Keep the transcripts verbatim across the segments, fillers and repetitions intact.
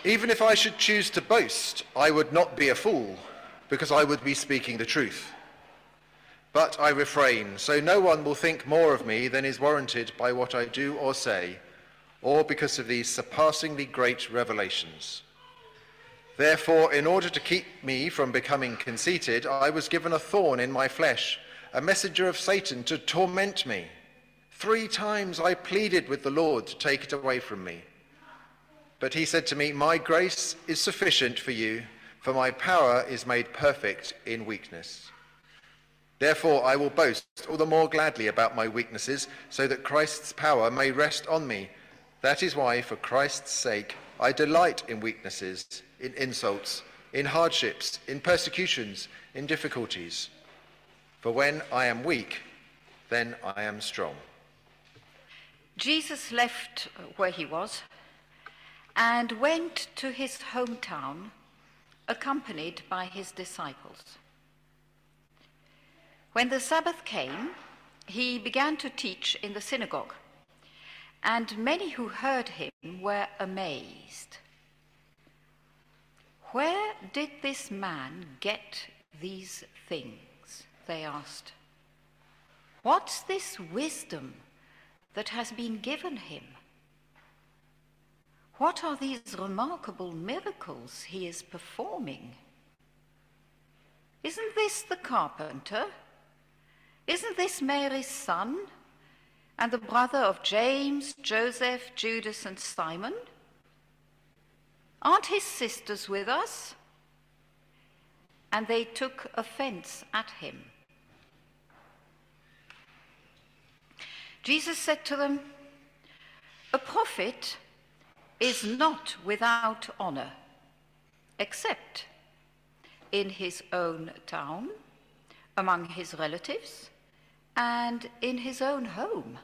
Even if I should choose to boast, I would not be a fool, because I would be speaking the truth. But I refrain, so no one will think more of me than is warranted by what I do or say, or because of these surpassingly great revelations. Therefore, in order to keep me from becoming conceited, I was given a thorn in my flesh, a messenger of Satan to torment me. Three times I pleaded with the Lord to take it away from me. But he said to me, "My grace is sufficient for you, for my power is made perfect in weakness." Therefore I will boast all the more gladly about my weaknesses, so that Christ's power may rest on me. That is why, for Christ's sake, I delight in weaknesses, in insults, in hardships, in persecutions, in difficulties. For when I am weak, then I am strong. Jesus left where he was and went to his hometown, accompanied by his disciples. When the Sabbath came, he began to teach in the synagogue, and many who heard him were amazed. "Where did this man get these things?" they asked. "What's this wisdom that has been given him? What are these remarkable miracles he is performing? Isn't this the carpenter? Isn't this Mary's son, and the brother of James, Joseph, Judas, and Simon? Aren't his sisters with us?" And they took offense at him. Jesus said to them, "A prophet is not without honor, except in his own town, among his relatives, and in his own home."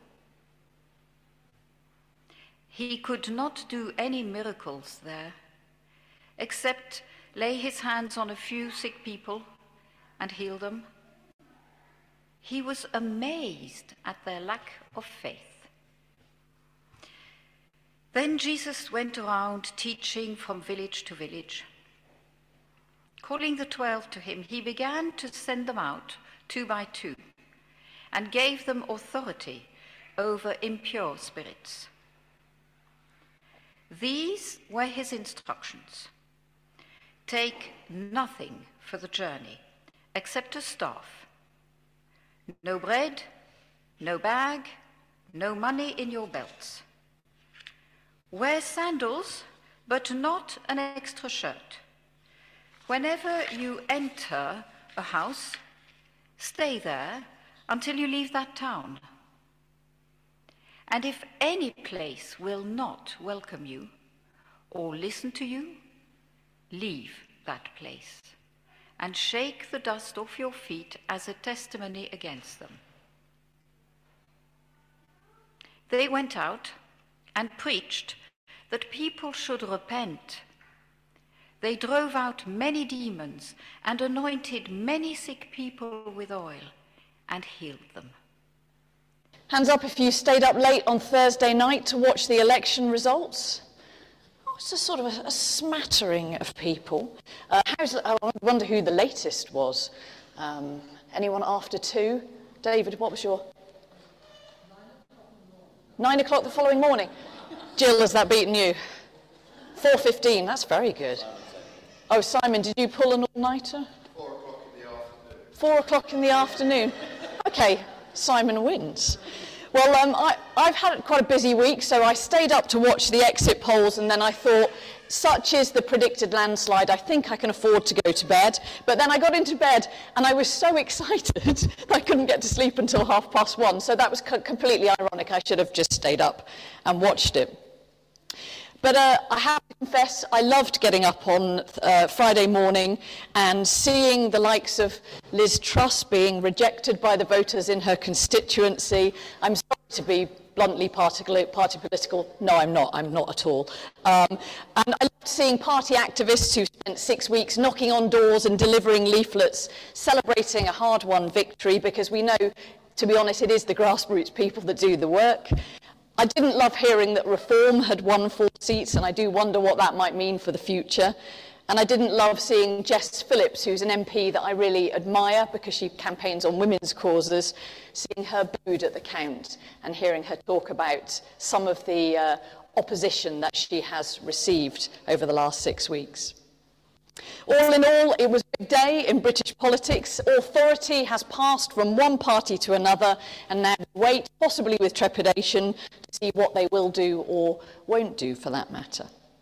He could not do any miracles there, except lay his hands on a few sick people and heal them. He was amazed at their lack of faith. Then Jesus went around teaching from village to village. Calling the twelve to him, he began to send them out two by two and gave them authority over impure spirits. These were his instructions: "Take nothing for the journey except a staff. No bread, no bag, no money in your belts. Wear sandals, but not an extra shirt. Whenever you enter a house, stay there until you leave that town. And if any place will not welcome you or listen to you, leave that place and shake the dust off your feet as a testimony against them." They went out and preached that people should repent. They drove out many demons and anointed many sick people with oil and healed them. Hands up if you stayed up late on Thursday night to watch the election results. Oh, it's a sort of a, a smattering of people. Uh, how's, I wonder who the latest was. Um, anyone after two? David, what was your? Nine o'clock the following morning. Jill, has that beaten you? four fifteen, that's very good. Oh, Simon, did you pull an all-nighter? Four o'clock in the afternoon. Four o'clock in the afternoon. Okay, Simon wins. Well, um, I, I've had quite a busy week, so I stayed up to watch the exit polls, and then I thought, such is the predicted landslide, I think I can afford to go to bed. But then I got into bed, and I was so excited I couldn't get to sleep until half past one, so that was co- completely ironic. I should have just stayed up and watched it. But uh, I have to confess, I loved getting up on uh, Friday morning and seeing the likes of Liz Truss being rejected by the voters in her constituency. I'm sorry to be bluntly party, party political. No, I'm not. I'm not at all. Um, and I loved seeing party activists who spent six weeks knocking on doors and delivering leaflets, celebrating a hard-won victory, because we know, to be honest, it is the grassroots people that do the work. I didn't love hearing that Reform had won four seats, and I do wonder what that might mean for the future. And I didn't love seeing Jess Phillips, who's an M P that I really admire because she campaigns on women's causes, seeing her booed at the count and hearing her talk about some of the uh, opposition that she has received over the last six weeks. All in all, it was a big day in British politics. Authority has passed from one party to another, and now we wait, possibly with trepidation, to see what they will do or won't do for that matter.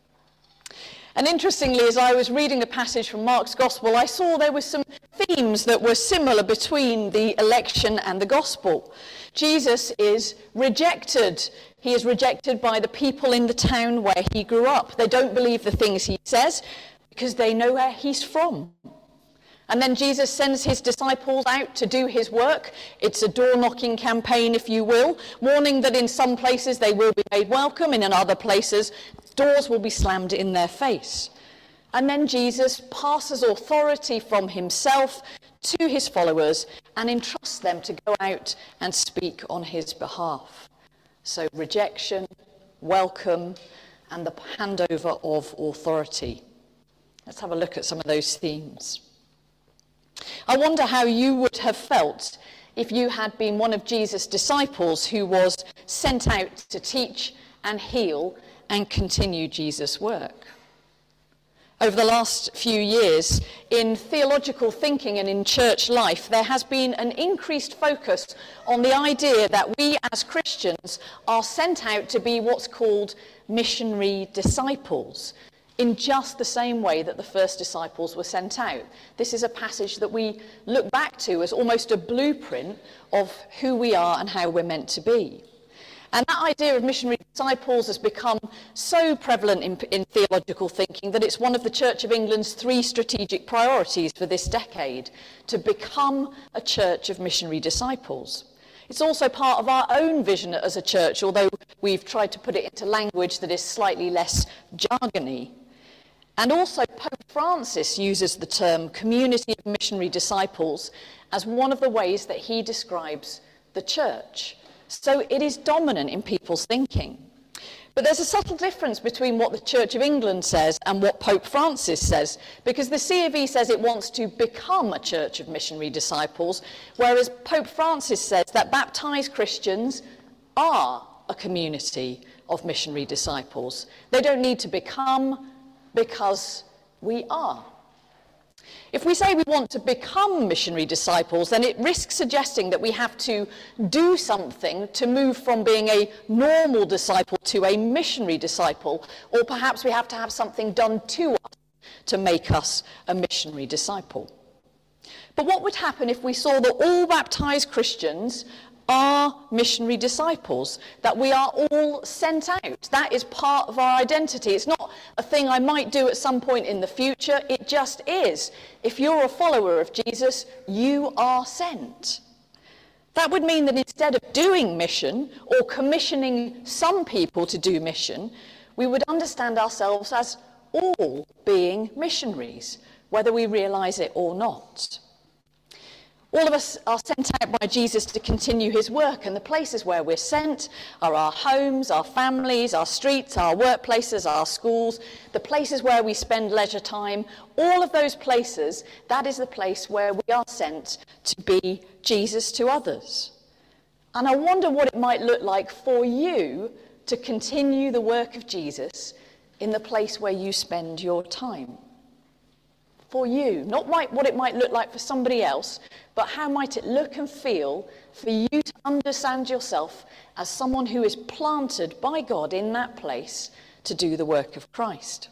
And interestingly, as I was reading the passage from Mark's Gospel, I saw there were some themes that were similar between the election and the Gospel. Jesus is rejected. He is rejected by the people in the town where he grew up. They don't believe the things he says because they know where he's from. And then Jesus sends his disciples out to do his work. It's a door-knocking campaign, if you will, warning that in some places they will be made welcome, and in other places doors will be slammed in their face. And then Jesus passes authority from himself to his followers and entrusts them to go out and speak on his behalf. So rejection, welcome, and the handover of authority. Let's have a look at some of those themes. I wonder how you would have felt if you had been one of Jesus' disciples who was sent out to teach and heal and continue Jesus' work. Over the last few years, in theological thinking and in church life, there has been an increased focus on the idea that we as Christians are sent out to be what's called missionary disciples, in just the same way that the first disciples were sent out. This is a passage that we look back to as almost a blueprint of who we are and how we're meant to be. And that idea of missionary disciples has become so prevalent in, in theological thinking that it's one of the Church of England's three strategic priorities for this decade, to become a church of missionary disciples. It's also part of our own vision as a church, although we've tried to put it into language that is slightly less jargony. And also Pope Francis uses the term community of missionary disciples as one of the ways that he describes the church. So it is dominant in people's thinking. But there's a subtle difference between what the Church of England says and what Pope Francis says, because the C of E says it wants to become a church of missionary disciples, whereas Pope Francis says that baptized Christians are a community of missionary disciples. They don't need to become, because we are. If we say we want to become missionary disciples, then it risks suggesting that we have to do something to move from being a normal disciple to a missionary disciple, or perhaps we have to have something done to us to make us a missionary disciple. But what would happen if we saw that all baptized Christians are missionary disciples, that we are all sent out? That is part of our identity. It's not a thing I might do at some point in the future. It just is. If you're a follower of Jesus, you are sent. That would mean that instead of doing mission or commissioning some people to do mission, we would understand ourselves as all being missionaries, whether we realize it or not. All of us are sent out by Jesus to continue his work, and the places where we're sent are our homes, our families, our streets, our workplaces, our schools, the places where we spend leisure time. All of those places, that is the place where we are sent to be Jesus to others. And I wonder what it might look like for you to continue the work of Jesus in the place where you spend your time. For you, not what it might look like for somebody else, but how might it look and feel for you to understand yourself as someone who is planted by God in that place to do the work of Christ.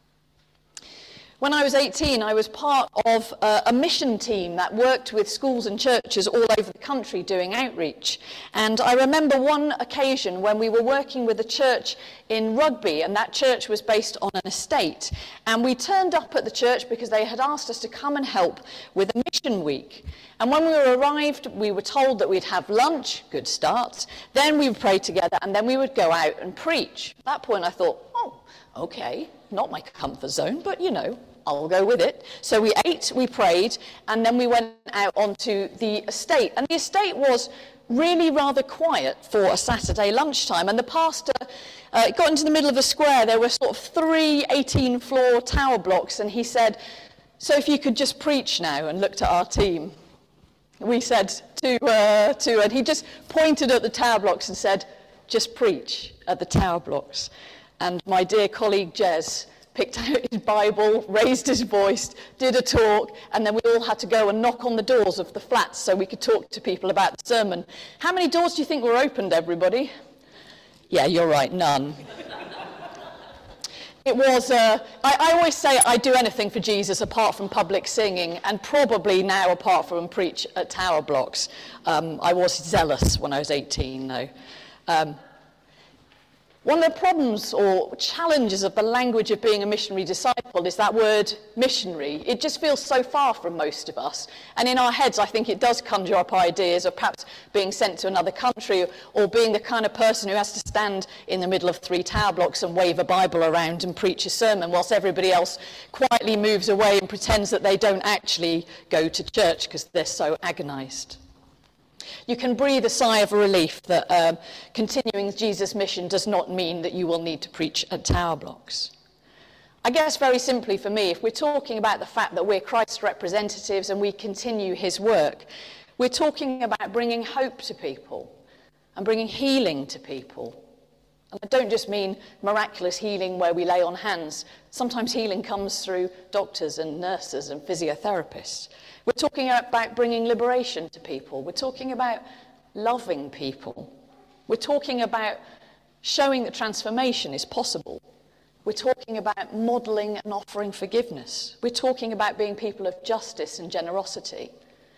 When I was eighteen, I was part of a, a mission team that worked with schools and churches all over the country doing outreach. And I remember one occasion when we were working with a church in Rugby, and that church was based on an estate. And we turned up at the church because they had asked us to come and help with a mission week. And when we arrived, we were told that we'd have lunch, good start, then we would pray together, and then we would go out and preach. At that point I thought, oh, okay, not my comfort zone, but you know, I'll go with it. So we ate, we prayed, and then we went out onto the estate. And the estate was really rather quiet for a Saturday lunchtime. And the pastor uh, got into the middle of a square. There were sort of three eighteen-floor tower blocks, and he said, "So if you could just preach now," and looked at our team. We said to, uh, to, and he just pointed at the tower blocks and said, "Just preach at the tower blocks." And my dear colleague Jez picked out his Bible, raised his voice, did a talk, and then we all had to go and knock on the doors of the flats so we could talk to people about the sermon. How many doors do you think were opened, everybody? Yeah, you're right, none. It was, uh, I, I always say I'd do anything for Jesus apart from public singing, and probably now apart from preach at tower blocks. Um, I was zealous when I was eighteen, though. Um, One of the problems or challenges of the language of being a missionary disciple is that word missionary. It just feels so far from most of us. And in our heads, I think it does conjure up ideas of perhaps being sent to another country, or being the kind of person who has to stand in the middle of three tower blocks and wave a Bible around and preach a sermon whilst everybody else quietly moves away and pretends that they don't actually go to church because they're so agonized. You can breathe a sigh of relief that um, continuing Jesus' mission does not mean that you will need to preach at tower blocks. I guess very simply for me, if we're talking about the fact that we're Christ's representatives and we continue his work, we're talking about bringing hope to people and bringing healing to people. And I don't just mean miraculous healing where we lay on hands. Sometimes healing comes through doctors and nurses and physiotherapists. We're talking about bringing liberation to people. We're talking about loving people. We're talking about showing that transformation is possible. We're talking about modelling and offering forgiveness. We're talking about being people of justice and generosity.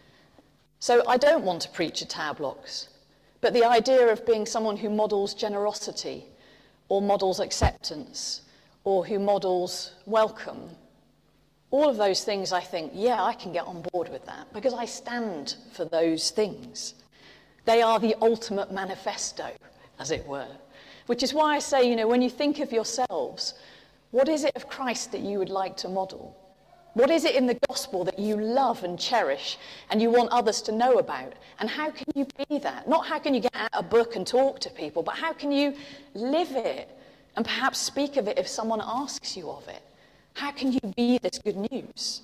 So I don't want to preach at tower blocks, but the idea of being someone who models generosity or models acceptance or who models welcome, all of those things, I think, yeah, I can get on board with that because I stand for those things. They are the ultimate manifesto, as it were, which is why I say, you know, when you think of yourselves, what is it of Christ that you would like to model? What is it in the gospel that you love and cherish and you want others to know about? And how can you be that? Not how can you get out a book and talk to people, but how can you live it and perhaps speak of it if someone asks you of it? How can you be this good news?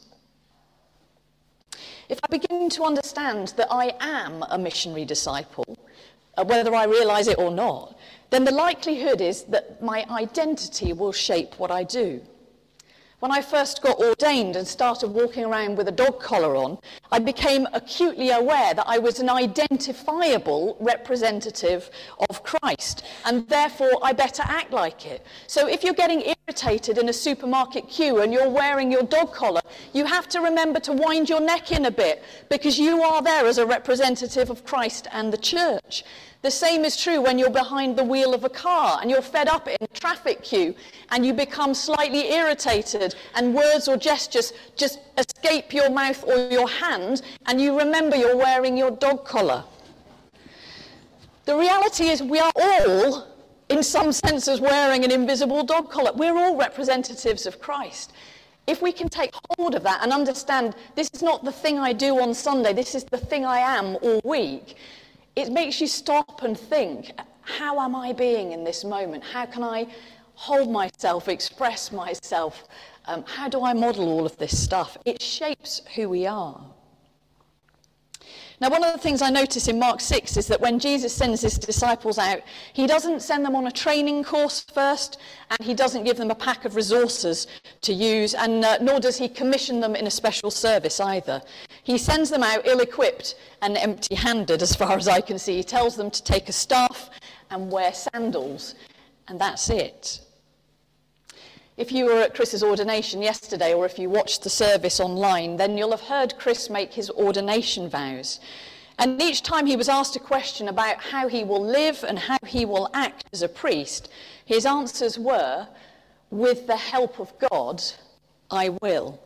If I begin to understand that I am a missionary disciple, uh, whether I realise it or not, then the likelihood is that my identity will shape what I do. When I first got ordained and started walking around with a dog collar on, I became acutely aware that I was an identifiable representative of Christ, and therefore I better act like it. So if you're getting irritated in a supermarket queue and you're wearing your dog collar, you have to remember to wind your neck in a bit, because you are there as a representative of Christ and the church. The same is true when you're behind the wheel of a car and you're fed up in a traffic queue and you become slightly irritated and words or gestures just escape your mouth or your hand, and you remember you're wearing your dog collar. The reality is we are all, in some senses, wearing an invisible dog collar. We're all representatives of Christ. If we can take hold of that and understand this is not the thing I do on Sunday, this is the thing I am all week, it makes you stop and think, how am I being in this moment? How can I hold myself, express myself? Um, how do I model all of this stuff? It shapes who we are. Now, one of the things I notice in Mark six is that when Jesus sends his disciples out, he doesn't send them on a training course first, and he doesn't give them a pack of resources to use, and uh, nor does he commission them in a special service either. He sends them out ill-equipped and empty-handed, as far as I can see. He tells them to take a staff and wear sandals, and that's it. If you were at Chris's ordination yesterday, or if you watched the service online, then you'll have heard Chris make his ordination vows. And each time he was asked a question about how he will live and how he will act as a priest, his answers were, with the help of God, I will.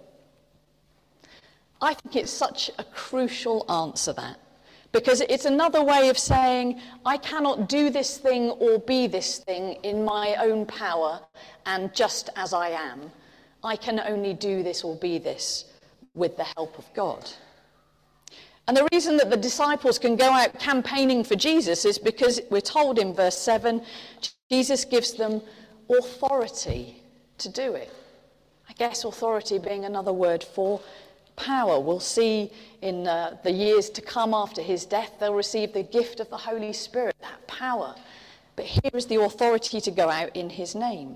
I think it's such a crucial answer, that. Because it's another way of saying, I cannot do this thing or be this thing in my own power and just as I am. I can only do this or be this with the help of God. And the reason that the disciples can go out campaigning for Jesus is because we're told in verse seven, Jesus gives them authority to do it. I guess authority being another word for power. We'll see in uh, the years to come after his death, they'll receive the gift of the Holy Spirit, that power. But here is the authority to go out in his name.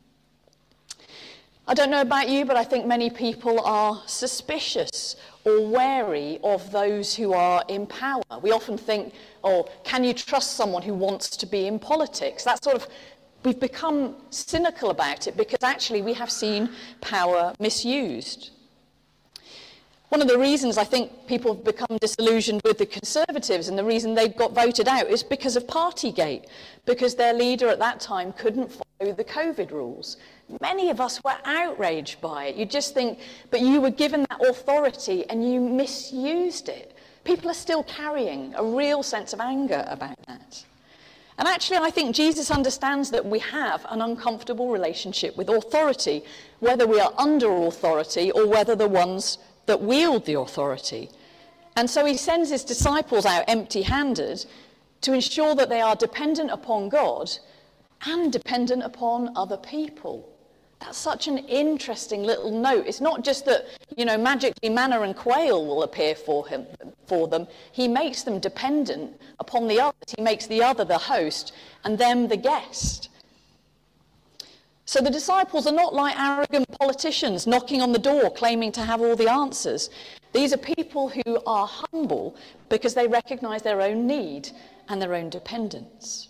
I don't know about you, but I think many people are suspicious or wary of those who are in power. We often think, oh, can you trust someone who wants to be in politics? That sort of, we've become cynical about it because actually we have seen power misused. One of the reasons I think people have become disillusioned with the Conservatives and the reason they got voted out is because of Partygate, because their leader at that time couldn't follow the COVID rules. Many of us were outraged by it. You just think, but you were given that authority and you misused it. People are still carrying a real sense of anger about that. And actually, I think Jesus understands that we have an uncomfortable relationship with authority, whether we are under authority or whether the ones that wield the authority. And so he sends his disciples out empty-handed to ensure that they are dependent upon God and dependent upon other people. That's such an interesting little note. It's not just that, you know, magically manna and quail will appear for him, for them. He makes them dependent upon the others. He makes the other the host and them the guest. So the disciples are not like arrogant politicians knocking on the door claiming to have all the answers. These are people who are humble because they recognize their own need and their own dependence.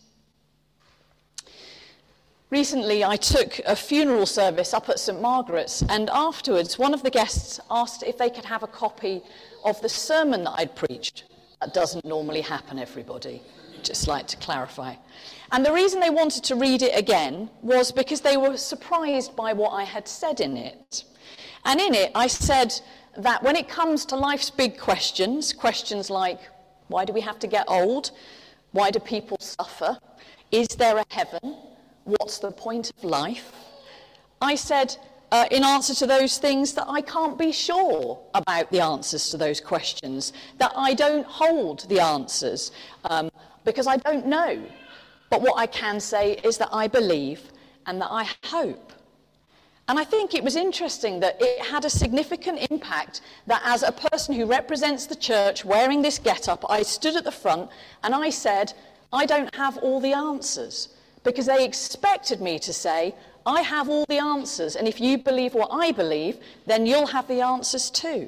Recently, I took a funeral service up at St Margaret's, and afterwards, one of the guests asked if they could have a copy of the sermon that I'd preached. That doesn't normally happen, everybody. Just like to clarify. And the reason they wanted to read it again was because they were surprised by what I had said in it. And in it, I said that when it comes to life's big questions, questions like, why do we have to get old? Why do people suffer? Is there a heaven? What's the point of life? I said, uh, in answer to those things, that I can't be sure about the answers to those questions, that I don't hold the answers, um, because I don't know. But what I can say is that I believe and that I hope. And I think it was interesting that it had a significant impact that as a person who represents the church wearing this get-up, I stood at the front and I said, I don't have all the answers. Because they expected me to say, I have all the answers, and if you believe what I believe, then you'll have the answers too.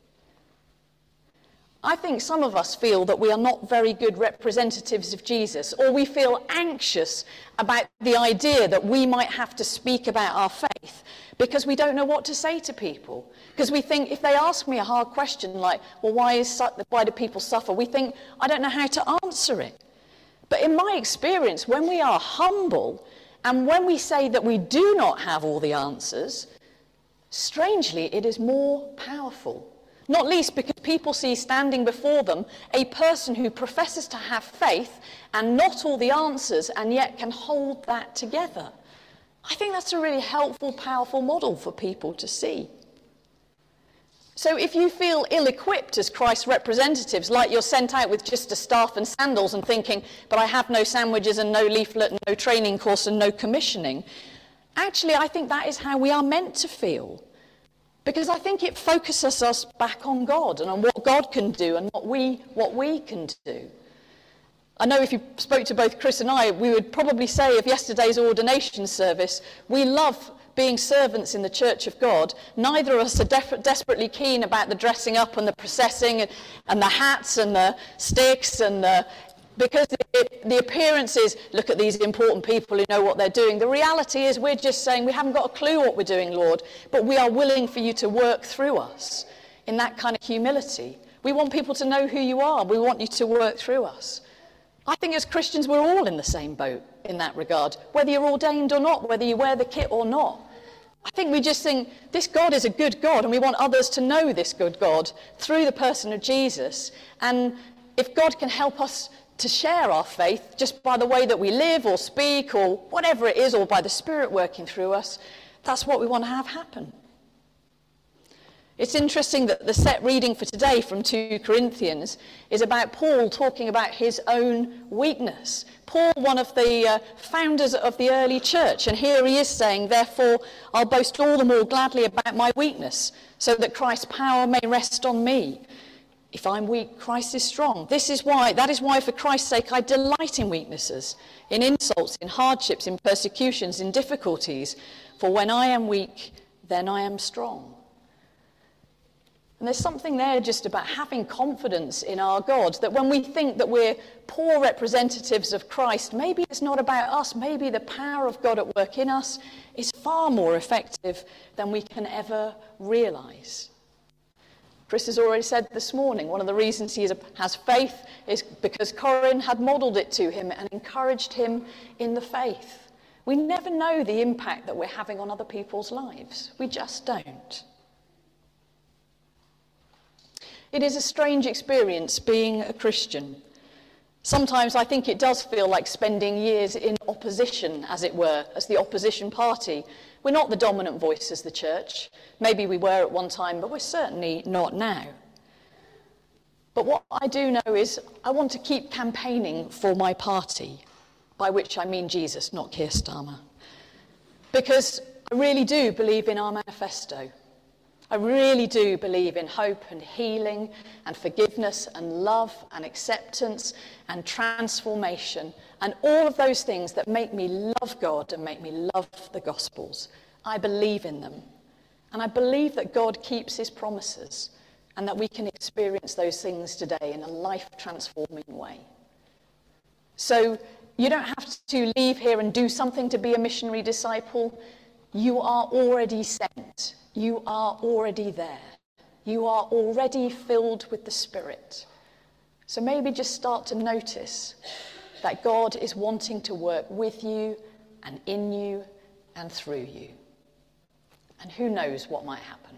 I think some of us feel that we are not very good representatives of Jesus, or we feel anxious about the idea that we might have to speak about our faith because we don't know what to say to people. Because we think if they ask me a hard question like, well, why, is, why do people suffer? We think, I don't know how to answer it. But in my experience, when we are humble and when we say that we do not have all the answers, strangely, it is more powerful. Not least because people see standing before them a person who professes to have faith and not all the answers and yet can hold that together. I think that's a really helpful, powerful model for people to see. So if you feel ill-equipped as Christ's representatives, like you're sent out with just a staff and sandals and thinking, but I have no sandwiches and no leaflet and no training course and no commissioning, actually I think that is how we are meant to feel. Because I think it focuses us back on God and on what God can do and what we, what we can do. I know if you spoke to both Chris and I, we would probably say of yesterday's ordination service, we love being servants in the Church of God. Neither of us are def- desperately keen about the dressing up and the processing and, and the hats and the sticks and the, because it, the appearance is, look at these important people who know what they're doing. The reality is we're just saying we haven't got a clue what we're doing, Lord, but we are willing for you to work through us in that kind of humility. We want people to know who you are. We want you to work through us. I think as Christians we're all in the same boat in that regard, whether you're ordained or not, whether you wear the kit or not. I think we just think this God is a good God and we want others to know this good God through the person of Jesus. And if God can help us to share our faith just by the way that we live or speak or whatever it is, or by the Spirit working through us, that's what we want to have happen. It's interesting that the set reading for today from Second Corinthians is about Paul talking about his own weakness. Paul, one of the uh, founders of the early church, and here he is saying, therefore, I'll boast all the more gladly about my weakness, so that Christ's power may rest on me. If I'm weak, Christ is strong. This is why, that is why for Christ's sake I delight in weaknesses, in insults, in hardships, in persecutions, in difficulties. For when I am weak, then I am strong. And there's something there just about having confidence in our God, that when we think that we're poor representatives of Christ, maybe it's not about us, maybe the power of God at work in us is far more effective than we can ever realise. Chris has already said this morning, one of the reasons he has faith is because Corinne had modelled it to him and encouraged him in the faith. We never know the impact that we're having on other people's lives. We just don't. It is a strange experience being a Christian. Sometimes I think it does feel like spending years in opposition, as it were, as the opposition party. We're not the dominant voice as the church. Maybe we were at one time, but we're certainly not now. But what I do know is I want to keep campaigning for my party, by which I mean Jesus, not Keir Starmer. Because I really do believe in our manifesto. I really do believe in hope and healing and forgiveness and love and acceptance and transformation and all of those things that make me love God and make me love the Gospels. I believe in them. And I believe that God keeps his promises and that we can experience those things today in a life-transforming way. So you don't have to leave here and do something to be a missionary disciple. You are already sent. You are already there. You are already filled with the Spirit. So maybe just start to notice that God is wanting to work with you and in you and through you. And who knows what might happen.